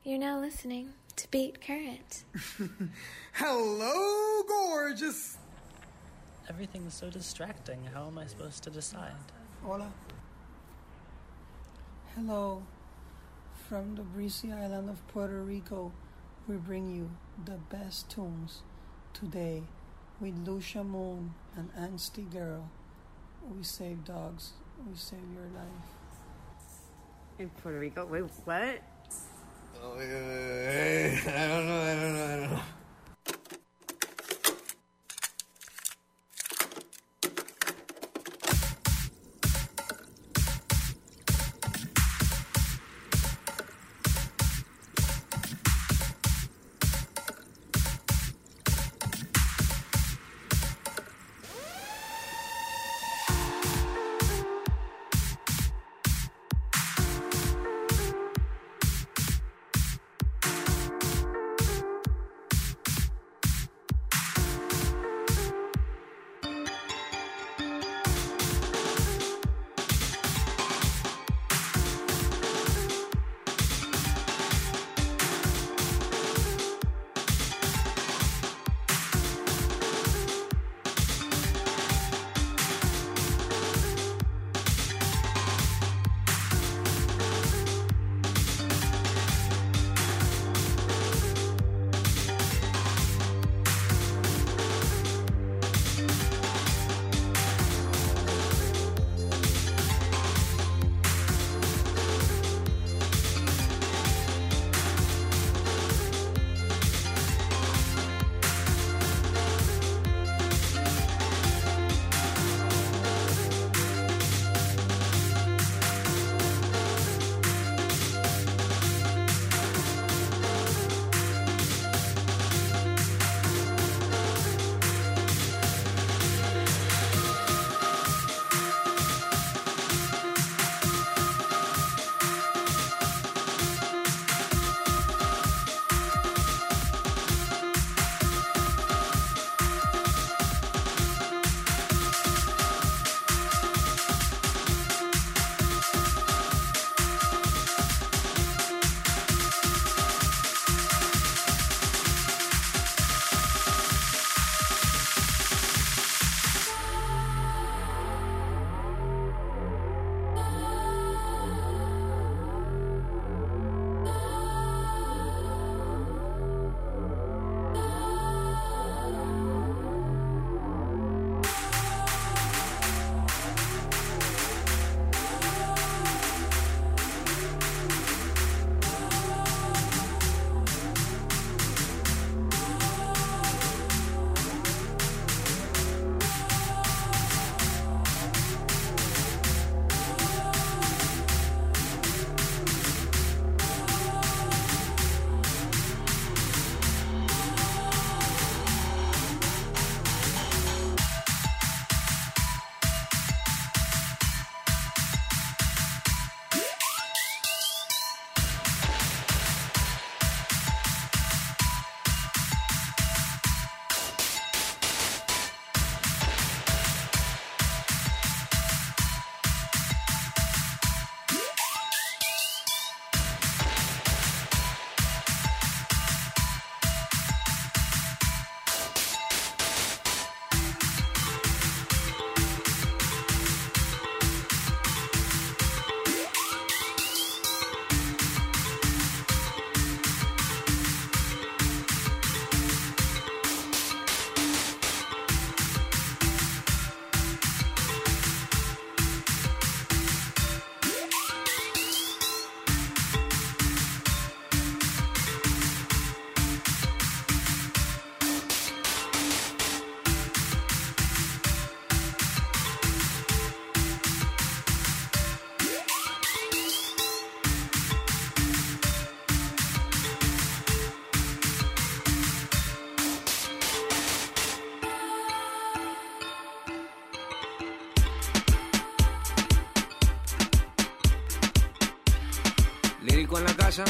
You're now listening to Beat Current. Hello, gorgeous. Everything's so distracting. How am I supposed to decide? Hola. Hello. From the breezy island of Puerto Rico, we bring you the best tunes. Today, with Lucia Moon and Angsty Girl, we save dogs. We save your life. In Puerto Rico? Wait, what? Oh, yeah. I don't know. En la casa.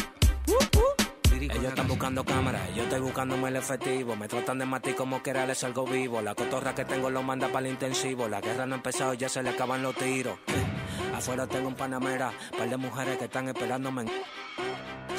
Ellos están buscando cámaras, yo estoy buscándome el efectivo. Me tratan de matar como quiera les salgo vivo. La cotorra que tengo lo manda para el intensivo. La guerra no ha empezado, ya se le acaban los tiros. Afuera tengo un Panamera, par de mujeres que están esperándome.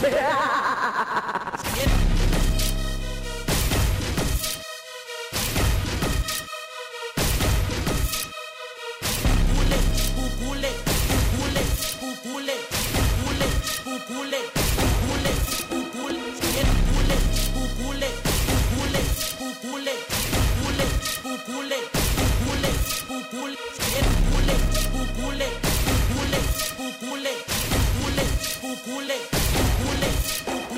Pukule,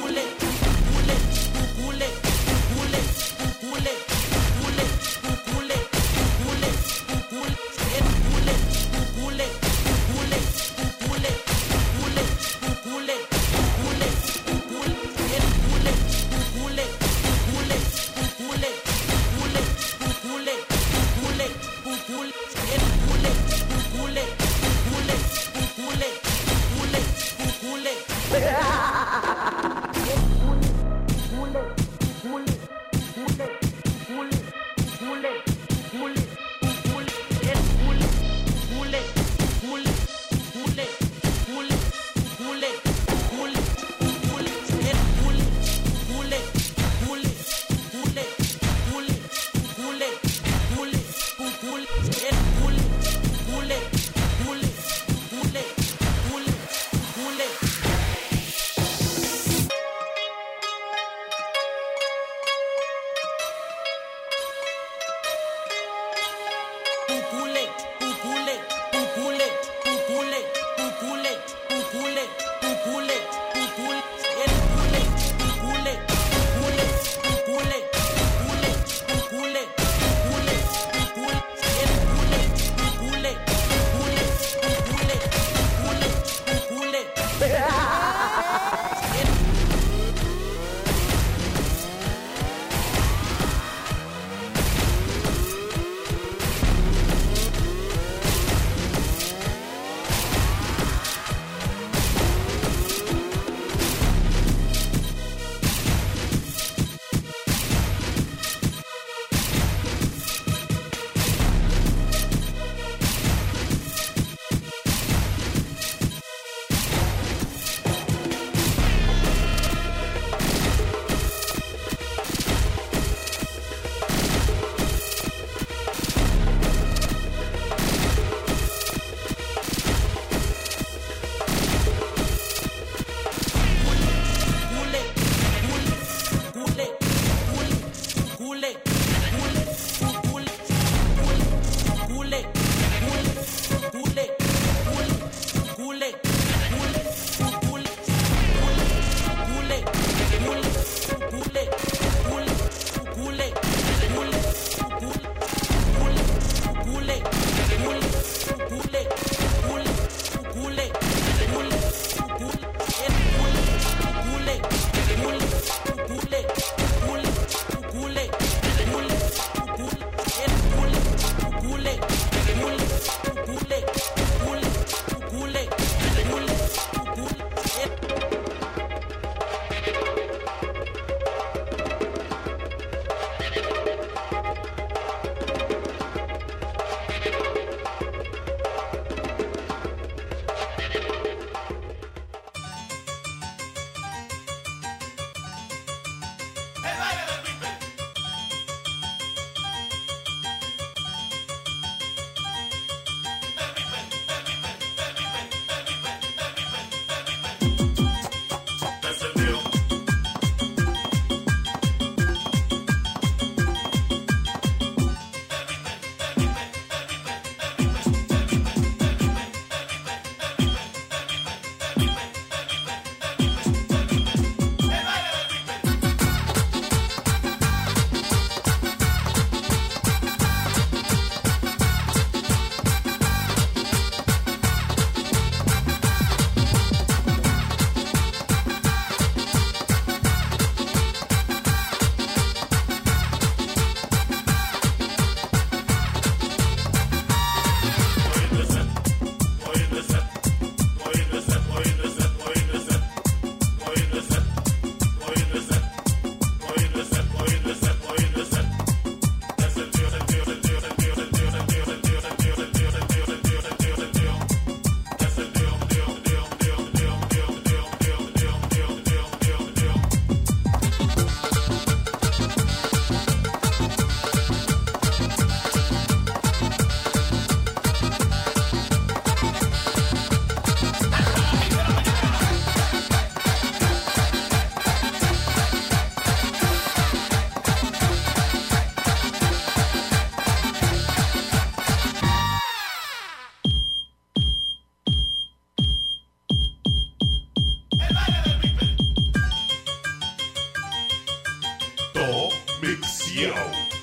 Yo.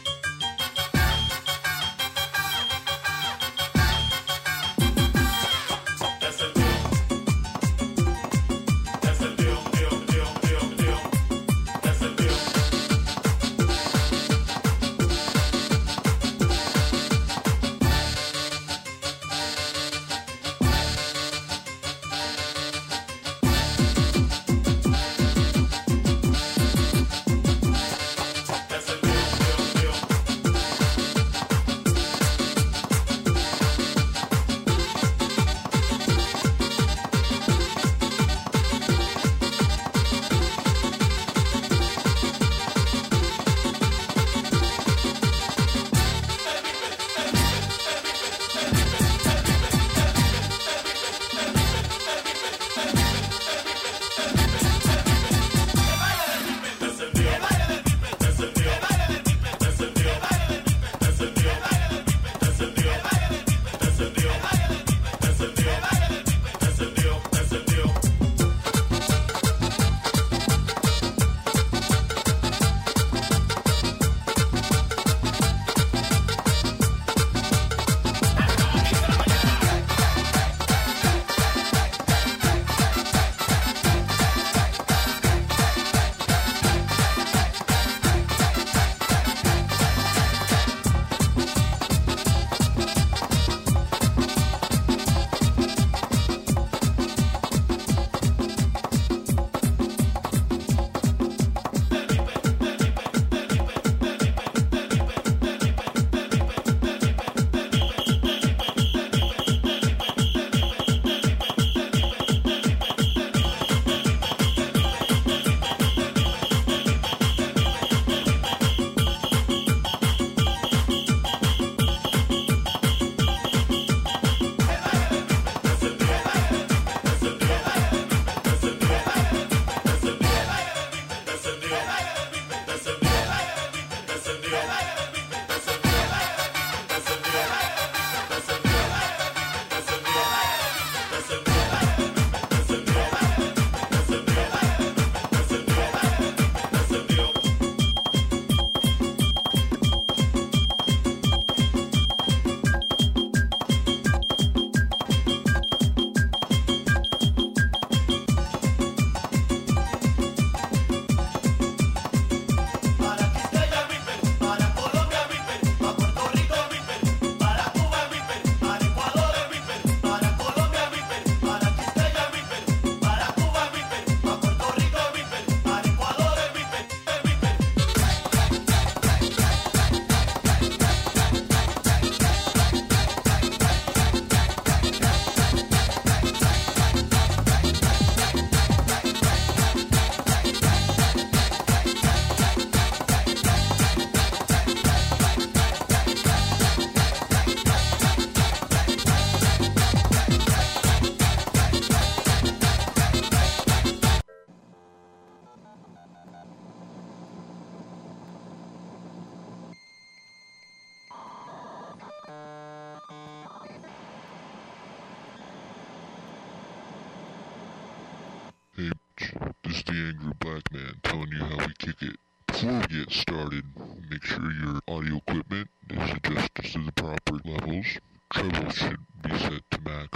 Hey, this is the Angry Black Man telling you how we kick it. Before we get started, make sure your audio equipment is adjusted to the proper levels. Treble should be set to max.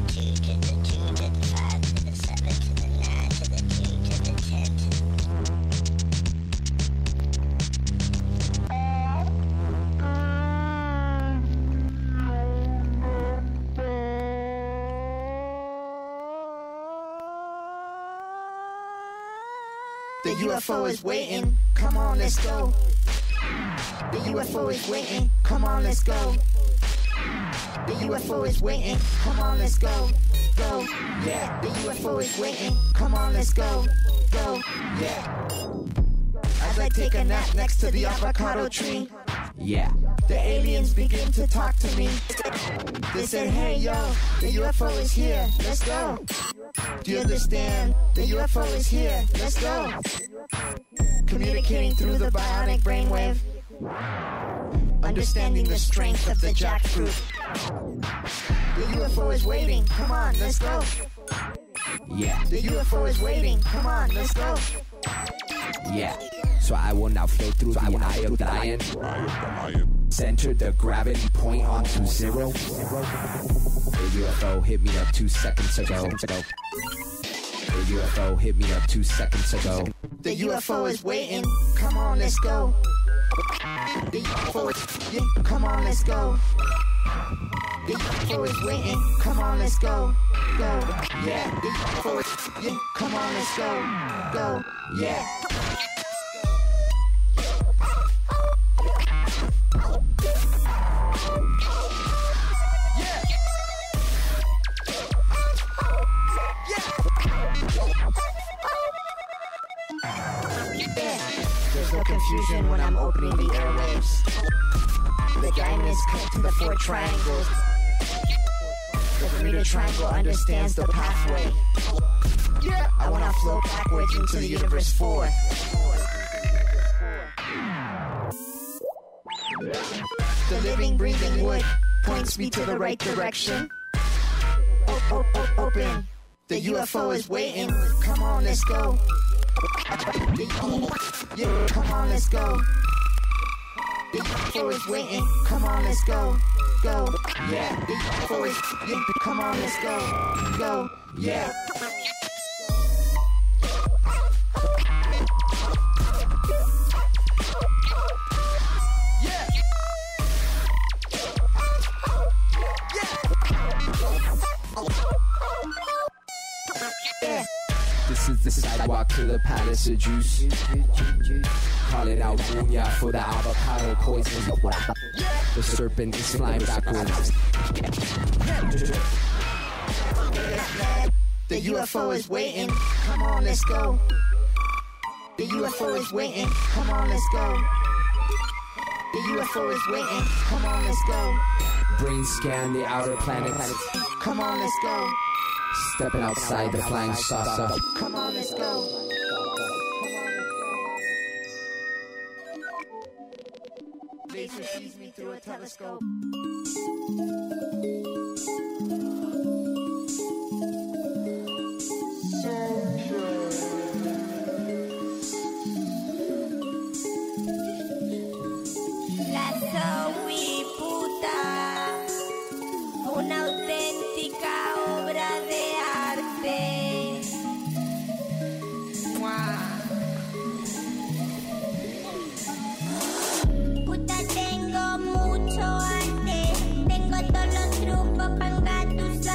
The UFO is waiting, come on, let's go. The UFO is waiting, come on, let's go. The UFO is waiting, come on, let's go. Go, yeah. The UFO is waiting, come on, let's go. Go, yeah. As I take a nap next to the avocado tree, yeah. The aliens begin to talk to me. They said, hey yo, the UFO is here, let's go. Do you understand? The UFO is here, let's go. Communicating through the bionic brainwave. Understanding the strength of the jackfruit. The UFO is waiting, come on, let's go. Yeah. The UFO is waiting, come on, let's go. Yeah. So I will now flow through the eye of the lion. Center the gravity point onto zero. The UFO hit me up 2 seconds ago. The UFO hit me up 2 seconds ago. The UFO is waiting, come on, let's go. The UFO is, yeah, come on, let's go. The UFO is waiting, come on, let's go. Go, yeah. The UFO is, yeah, come on, let's go. Go, yeah. There's no confusion when I'm opening the airwaves. The diamond is cut to the 4 triangles. The Bermuda Triangle understands the pathway. I wanna float backwards into the universe 4. The living, breathing wood points me to the right direction. Open. The UFO is waiting. Come on, let's go. Yeah, come on, let's go. The UFO is waiting. Come on, let's go. Go. Yeah. The UFO is. Yeah, come on, let's go. Go. Yeah. This is the sidewalk to the palace of juice. Call it out Munya for the avocado poison. The serpent is flying backwards. The UFO is waiting. Come on, let's go. The UFO is waiting. Come on, let's go. The UFO is waiting. Come on, let's go. Brain scan the outer planets. Come on, let's go. Stepping outside the flying saucer. Come on, let's go. Laser sees me through a telescope. La Zoe puta, una auténtica obra de arte. Puta, tengo mucho arte, tengo todos los trucos para engatusar.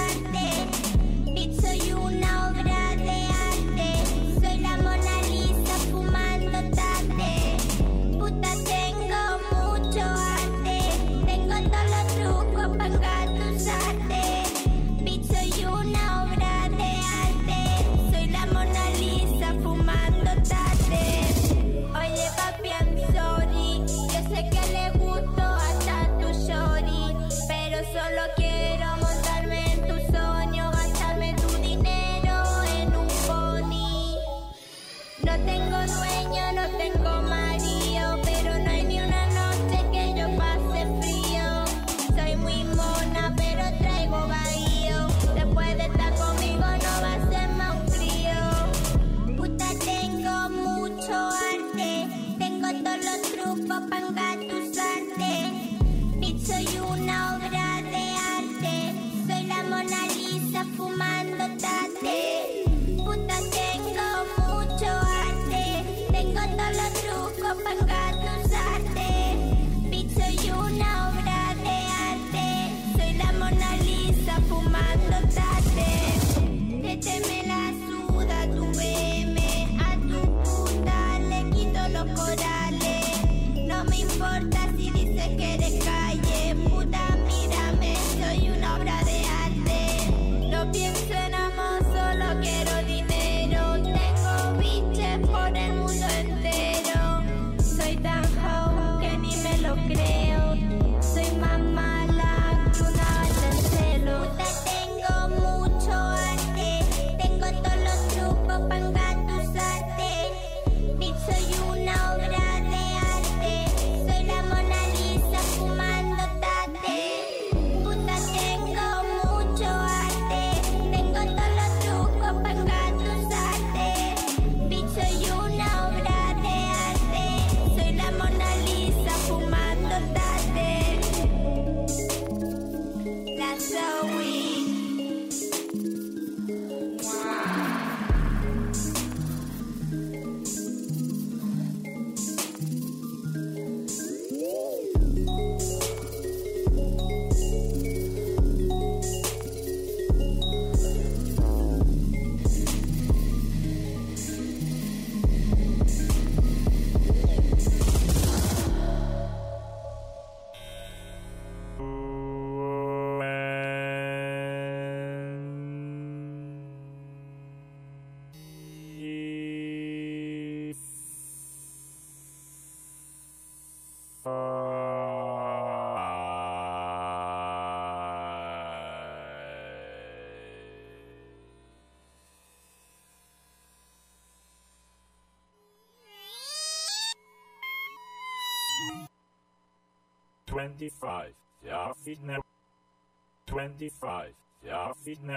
25. Ja, fitne. 25. Ja, fitne.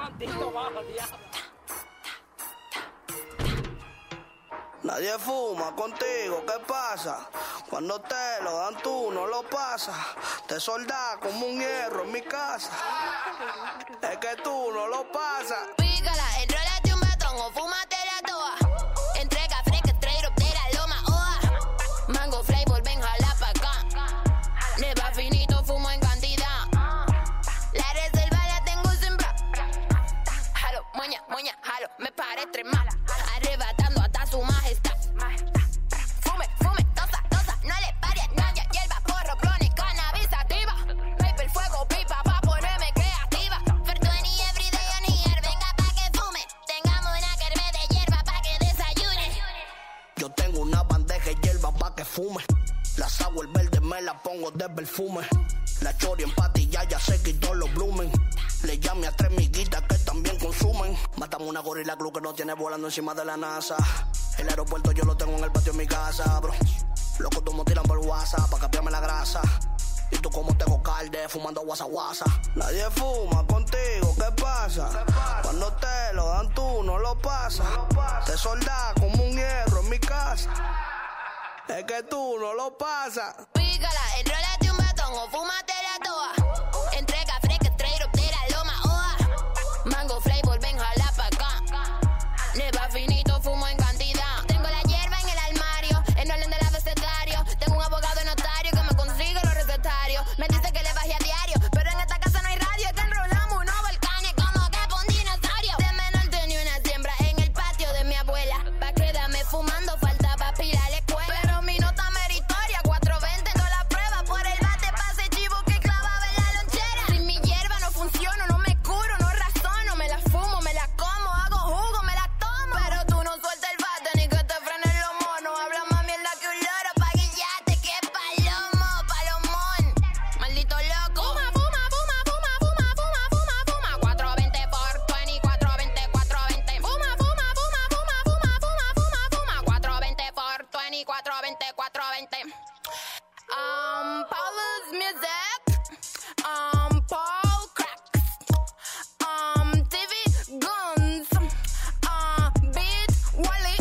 tantito bajo, diablo. Nadie fuma contigo, ¿qué pasa? Cuando te lo dan tú no lo pasas. Te soldás como un hierro en mi casa. Es que tú no lo pasas. Pícala, enrólate un batón o fúmate la toa. Entrega fresca, straight up de la loma, oa. Mango flavor, ven, jala pa' acá. Neva finito, fumo en cantidad. La reserva la tengo sembrada. Jalo, moña, moña, jalo, me paré tres más. Arrebatando hasta su majestad. Fume, fume, tosa, tosa, no le pare a nadie. Hierba, porro, clone, cannabis activa. Paper, fuego, pipa, pa' ponerme creativa. Fertuani, everyday, on here, venga pa' que fume. Tengamos una kerme de hierba pa' que desayune. Yo tengo una bandeja de hierba pa' que fume. La sour verde me la pongo de perfume. La chori en patilla ya se quitó los blumen. Le llamé a 3 miguitas que también consumen. Matamos una gorila glue que no tiene volando encima de la NASA. El aeropuerto yo lo tengo en el patio de mi casa, bro. Loco, tú me tiran por WhatsApp pa' cambiarme la grasa. Y tú como tengo calde fumando guasa guasa. Nadie fuma contigo, ¿qué pasa? Cuando te lo dan tú no lo pasas. Te soldás como un hierro en mi casa. Es que tú no lo pasas. Pícala, enrólate un batón o fúmate la toa. Entrega fresca, straight up de la loma, oa. Mango flavor, ven, jala pa' acá. Neva finito, fumo en cantidad. Tengo la hierba en el armario, en orden del abecedario. Tengo un abogado notario que me consigue los recetarios. Me dice que le bajé a diario, pero en esta casa no hay radio. Es que enrolamos unos volcanes como que pa' un dinosaurio. De menor tenía una siembra en el patio de mi abuela. Pa' quedarme fumando faltaba pila a la escuela. Pero mi nota meritoria, 420, no la prueba por el bate, pase chivo que clavaba en la lonchera. Sin mi hierba no funciono, no me curo, no razono. Me la fumo, me la como, hago jugo, me la tomo. Pero tú no sueltas el bate ni que te frenen los monos. Habla más mierda que un loro pa' guillarte, que palomo, palomón. Maldito loco. Fuma, fuma, fuma, fuma, fuma, fuma, fuma, fuma. 420 por 20, 420, 420. Fuma, fuma, fuma, fuma, fuma, fuma, fuma, fuma. 420 por 20, 420, 420. Paula's music. Paul Cracks. TV Guns. Beat Wally.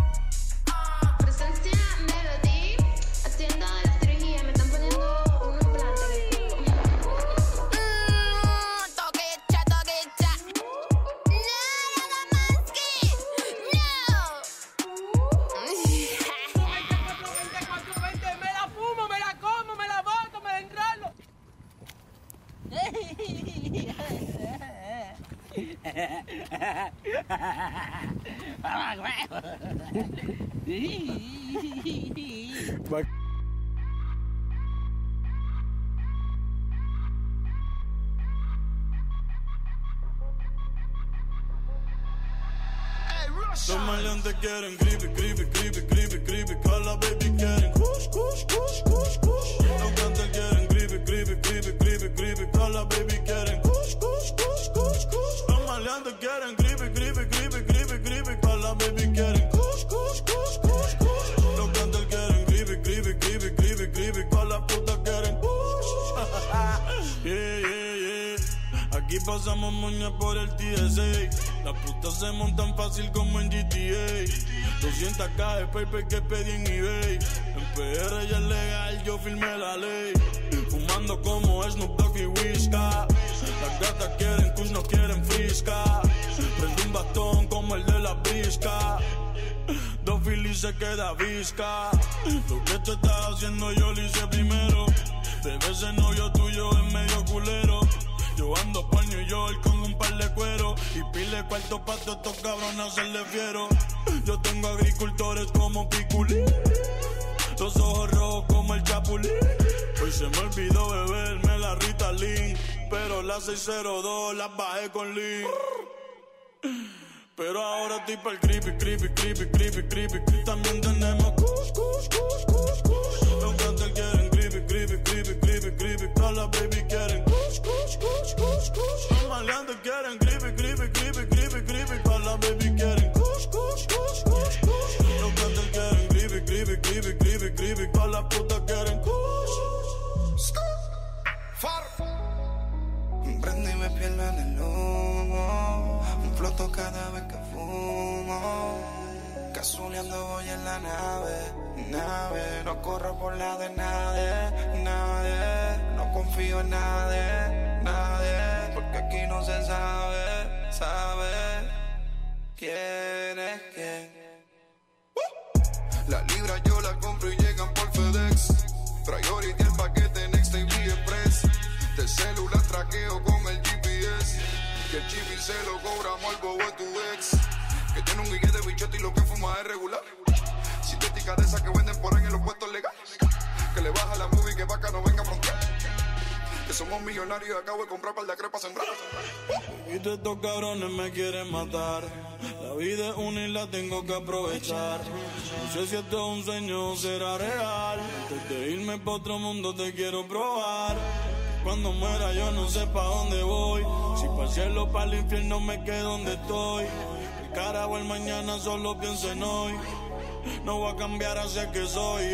Presencia Melody, haciendo la cirugía, me están poniendo un implante en el culo. Toquecha, toquecha. No, Nagamaski. No. Me la fumo, me la como, me la boto, me la enrolo. Los maleantes quieren creepy, creepy, creepy, creepy, creepy. Call baby quieren kush, kush, kush, kush, kush. Los cantantes quieren creepy, creepy, creepy, creepy, creepy. Call baby quieren kush, kush, kush, kush, kush. Los maleantes quieren creepy, creepy, creepy, creepy, creepy. Call baby quieren kush, kush, kush, kush, kush. Los cantantes quieren creepy, creepy, creepy, creepy, creepy. Call la puta quieren kush. Yeah, yeah, yeah. Aquí pasamos moña por el TSA. Las putas se montan fácil como en GTA. 200k de paper que pedí en eBay. En PR ya es legal, yo firmé la ley. Fumando como Snoop Dogg y Whisca. Las gatas quieren kush, no quieren frisca. Prendo un bastón como el de la brisca. Dos filis se queda visca. Lo que tú estás haciendo yo lo hice primero. Bebé, ese novio tuyo es medio culero. Yo ando por New York con un par de cuero y pile cuarto pa' todos estos cabrones hacerle fiero. Yo tengo agricultores como Piculín, los ojos rojos como el Chapulín. Hoy se me olvidó beberme la Ritalin, pero las 602 las bajé con Lean. Pero ahora estoy pa'l creepy, creepy, creepy, creepy, creepy. También tenemos kush, kush, kush, kush, kush. Los cantantes quieren creepy, creepy, creepy, creepy, creepy. Todas las baby quieren kush, kush, kush, kush, kush. Los maleantes quieren creepy, creepy, creepy, creepy, creepy. Todas las baby quieren kush, kush, kush, kush, kush. Los cantantes quieren creepy, creepy, creepy, creepy, creepy. Todas las putas quieren kush. Prendo y me pierdo en el humo. cada vez que fumo. Cazuleando voy en la nave. No corro por la de nadie. No confío en nadie. Porque aquí no se sabe quién es quién. La libra yo la compro y llegan por FedEx. Priority el paquete Next Day Express. De celular traqueo con el GPS. Que el chip y se lo cobramos al bobo de tu ex. Que tiene un guille de bichote y lo que fuma es regular. Sintética de esas que venden por ahí en los puestos legales. Que le baja la movie que vaca no venga a frontear. Que somos millonarios y acabo de comprar par de crepas sembradas. Y estos cabrones me quieren matar. La vida es una y la tengo que aprovechar. No sé si esto es un sueño o será real. Antes de irme pa' otro mundo te quiero probar. Cuando muera yo no sé pa' dónde voy. Si pa' el cielo o pa' el infierno me quedo donde estoy. El cara o el mañana solo pienso en hoy. No voy a cambiar hacia que soy,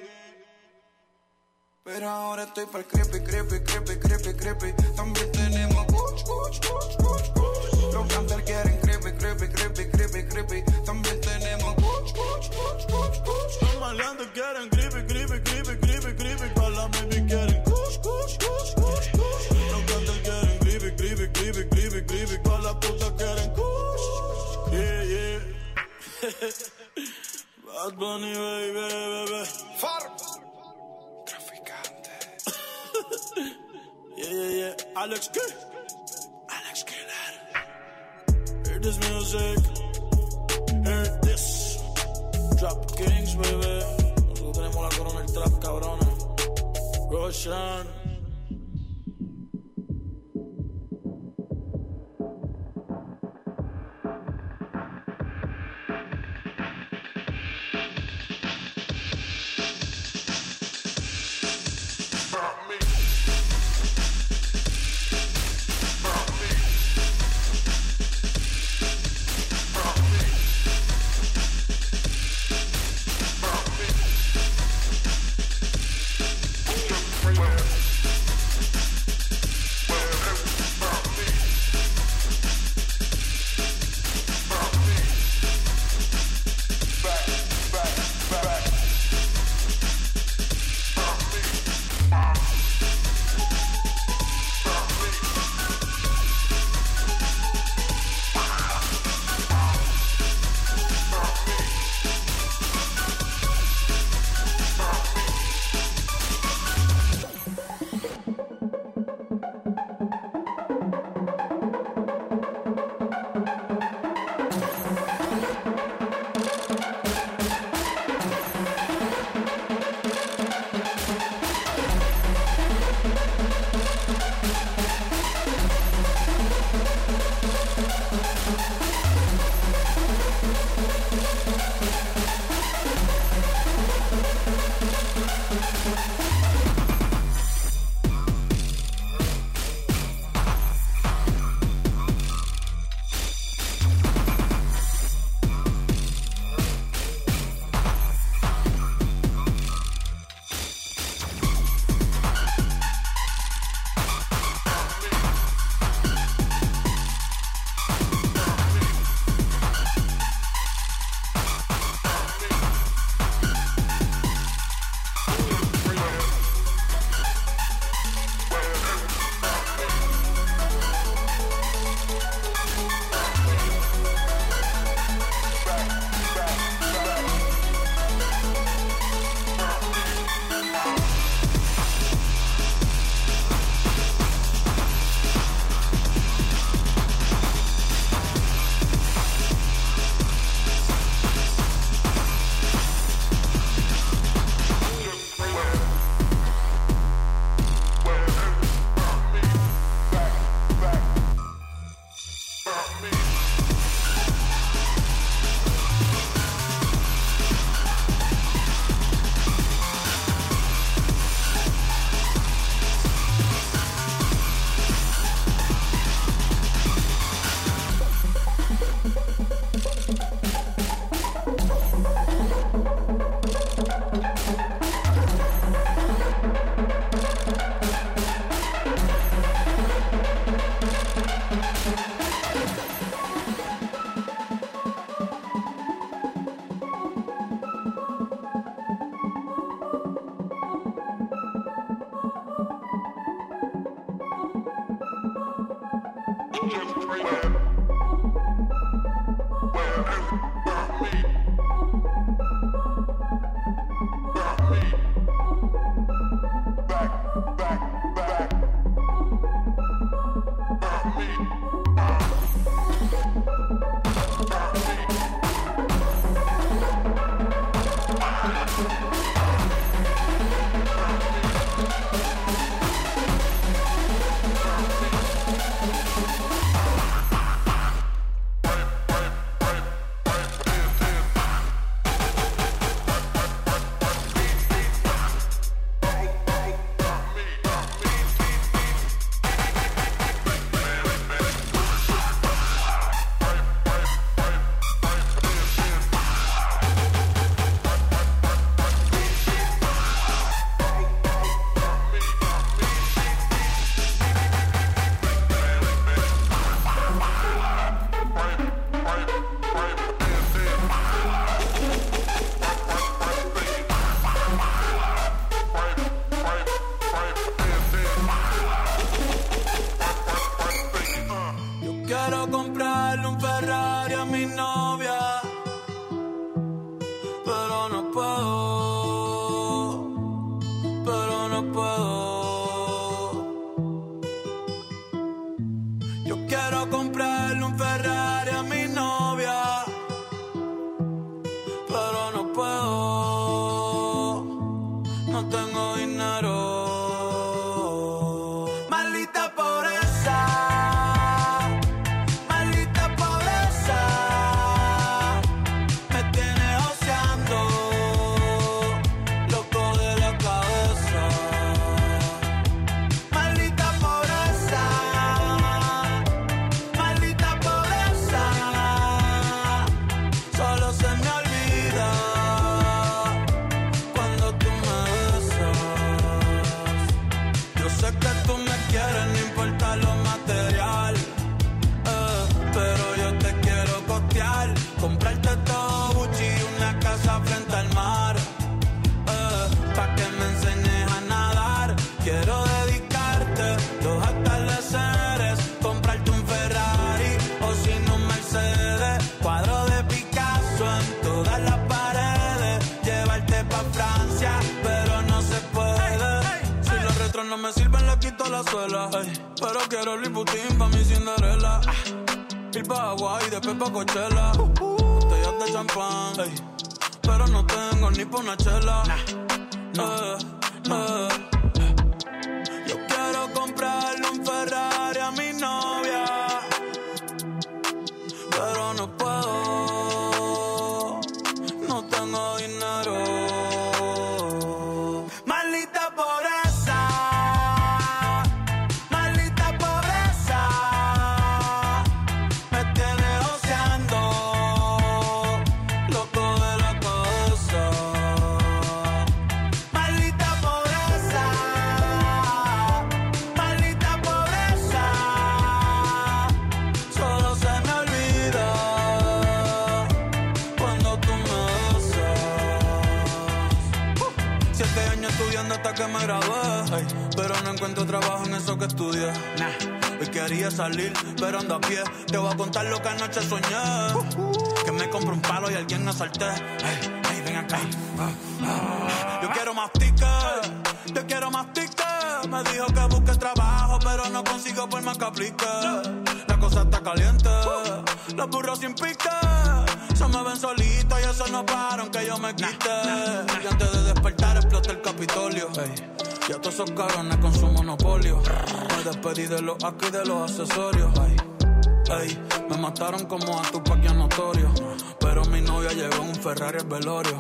Pero ahora estoy pa'l creepy. También tenemos kuch. Los canters quieren creepy. También tenemos kuch. Los maleantes quieren creepy. Pa' la baby quieren kuch. Los canters quieren creepy. Pa' la puta quieren kuch. Yeah. Bad Bunny, baby. Yeah. Alex Killer. Hear this music. Hear this. Trap Kings, baby. Nosotros tenemos la corona del trap, cabrones. Roshan. irte pa' Francia, pero no se puede. Si los retros no me sirven, le quito la suela. Pero quiero Louis Vuitton pa' mi Cinderella. Ir pa' Hawaii, después pa' Coachella. Botellas de champán, pero no tengo ni pa' una chela. Yo quiero comprarle un Ferrari a mi novia, pero no puedo, no tengo dinero. Maldita pobreza, maldita pobreza, me tiene oceando, loco de la cabeza. Maldita pobreza, maldita pobreza, solo se me olvida cuando tú me besas. 7 años estudiando hasta que me gradué, pero no encuentro trabajo en eso que estudié. Hoy quería salir, pero ando a pie. Te voy a contar lo que anoche soñé. Que me compré un palo y alguien me asalté. Ven acá. Yo quiero más tickets, yo quiero más tickets. Me dijo que busque trabajo, pero no consigo por más que aplique. La cosa está caliente, los burros sin pique. Se me ven solitos y eso no para aunque yo me quite. Y antes de despertar explota el Capitolio. Y a todos esos cabrones con su monopolio. Me despedí de los aquí y de los accesorios. Me mataron como a Tupac y a Notorio, pero mi novia llegó en un Ferrari al velorio.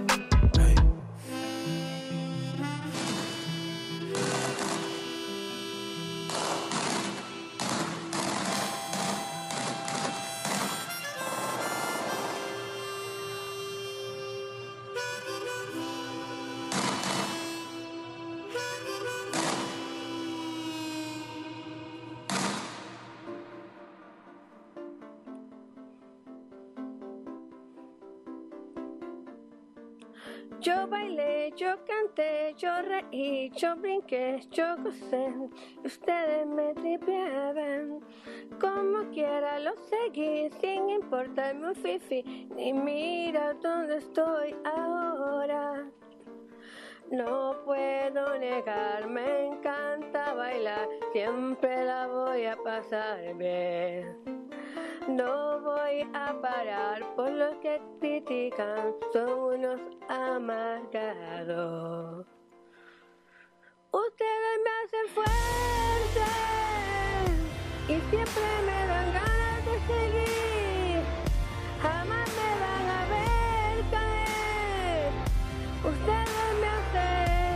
Yo bailé, yo canté, yo reí, yo brinqué, yo gocé. Ustedes me tripeaban. Como quiera lo seguí, sin importarme un fifi. Ni mira dónde estoy ahora. No puedo negar, me encanta bailar. Siempre la voy a pasar bien. No voy a parar por los que critican, son unos amargados. Ustedes me hacen fuerte y siempre me dan ganas de seguir. Jamás me van a ver caer. Ustedes me hacen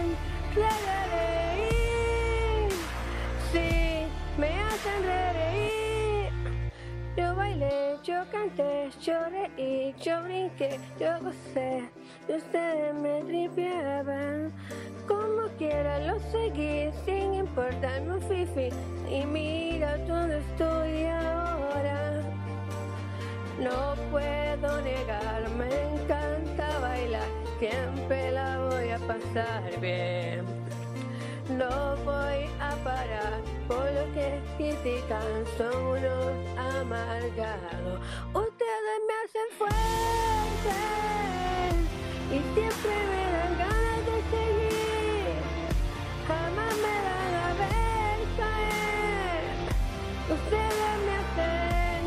reír. Sí, me hacen reír. Yo bailé, yo canté, yo reí, yo brinqué, yo gocé. Y ustedes me tripeaban. Como quiera lo seguí, sin importarme un fifi. Y mira dónde estoy ahora. No puedo negar, me encanta bailar. Siempre la voy a pasar bien. No voy a parar por lo que critican, son unos amargados. Ustedes me hacen fuerte y siempre me dan ganas de seguir. Jamás me van a ver caer. Ustedes me hacen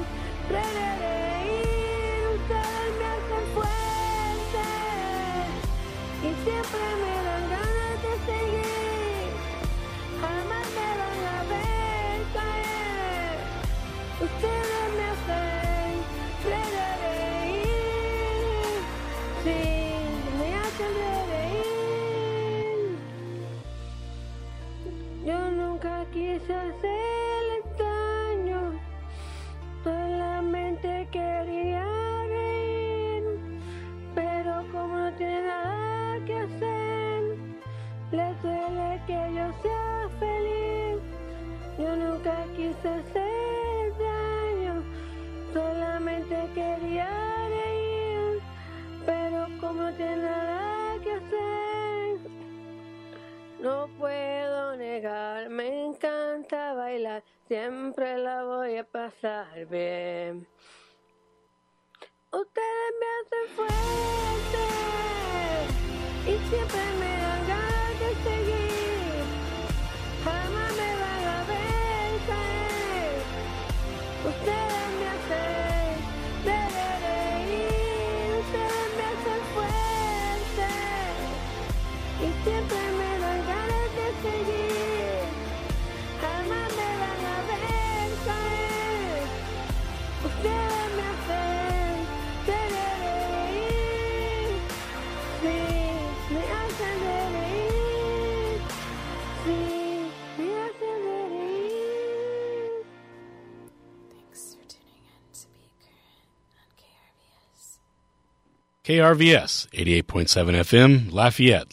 reír. Ustedes me hacen fuerte y siempre me dan ganas de seguir. Jamás me van a ver caer. Ustedes me hacen reír. Sí, me hacen reír. Yo nunca quise hacerle daño, solamente quería reír. Pero como no tiene nada que hacer, le duele que yo sea feliz. Yo nunca quise hacer daño, solamente quería reír. Pero como no tiene nada que hacer, no puedo negar, me encanta bailar. Siempre la voy a pasar bien. Ustedes me hacen fuerte siempre me dan ganas de seguir. Jamás me van a ver caer. Ustedes me hacen reír, ustedes me hacen fuerte y siempre me dan ganas de seguir. Jamás me van a ver caer. Ustedes me hacen reír, sí, me hacen reír, sí, me hacen reír. Thanks for tuning in to Beat Current on KRVS. KRVS 88.7 FM, Lafayette,